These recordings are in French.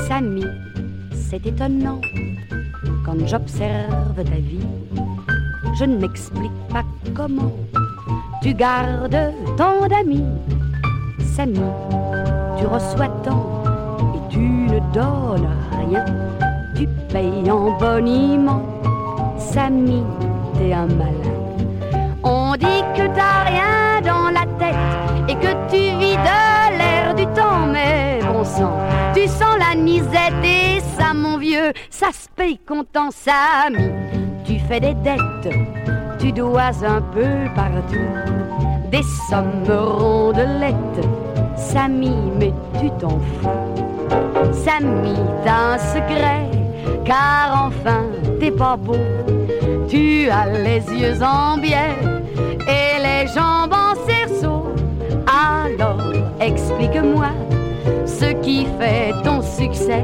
Samy, c'est étonnant, quand j'observe ta vie, je ne m'explique pas comment tu gardes tant d'amis. Samy, tu reçois tant et tu ne donnes rien, tu payes en boniment. Samy, t'es un malin. On dit que t'as rien dans la tête et que tu vis de l'air du temps, mais bon sang, tu sens la nisette et ça, mon vieux, ça se paye content. Samy, tu fais des dettes, tu dois un peu partout, des sommes rondelettes. Samy, mais tu t'en fous. Samy, t'as un secret, car enfin t'es pas beau. Tu as les yeux en biais et les jambes en cerceau. Alors explique-moi ce qui fait ton succès.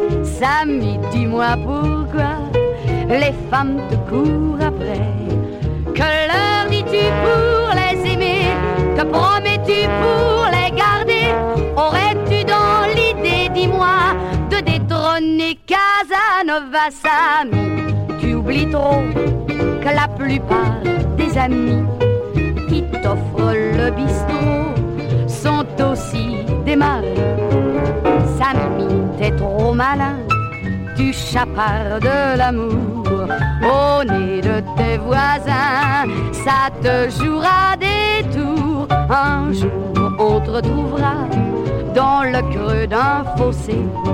Samy, dis-moi pourquoi les femmes te courent après. Que leur dis-tu pour les aimer? Que promets-tu pour les garder? Aurais-tu dans l'idée, dis-moi, de détrôner Casanova? Samy, tu oublies trop que la plupart des amis qui t'offrent le bistrot sont aussi des maris. Samy, t'es trop malin, tu chapardes de l'amour au nez de tes voisins, ça te jouera des tours. Un jour on te retrouvera dans le creux d'un fossé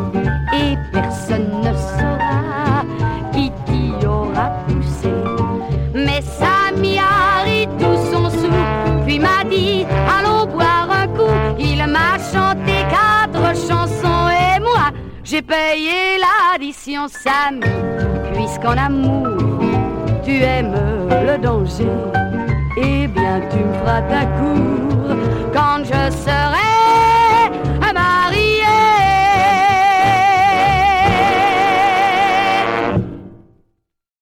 et personne ne saura qui t'y aura poussé. Mais Samy a ri tout son sou, puis m'a dit allons boire un coup. Il m'a chanté 4 chansons et moi j'ai payé l'addition. Samy, puisqu'en amour tu aimes le danger, eh bien tu me feras ta cour quand je serai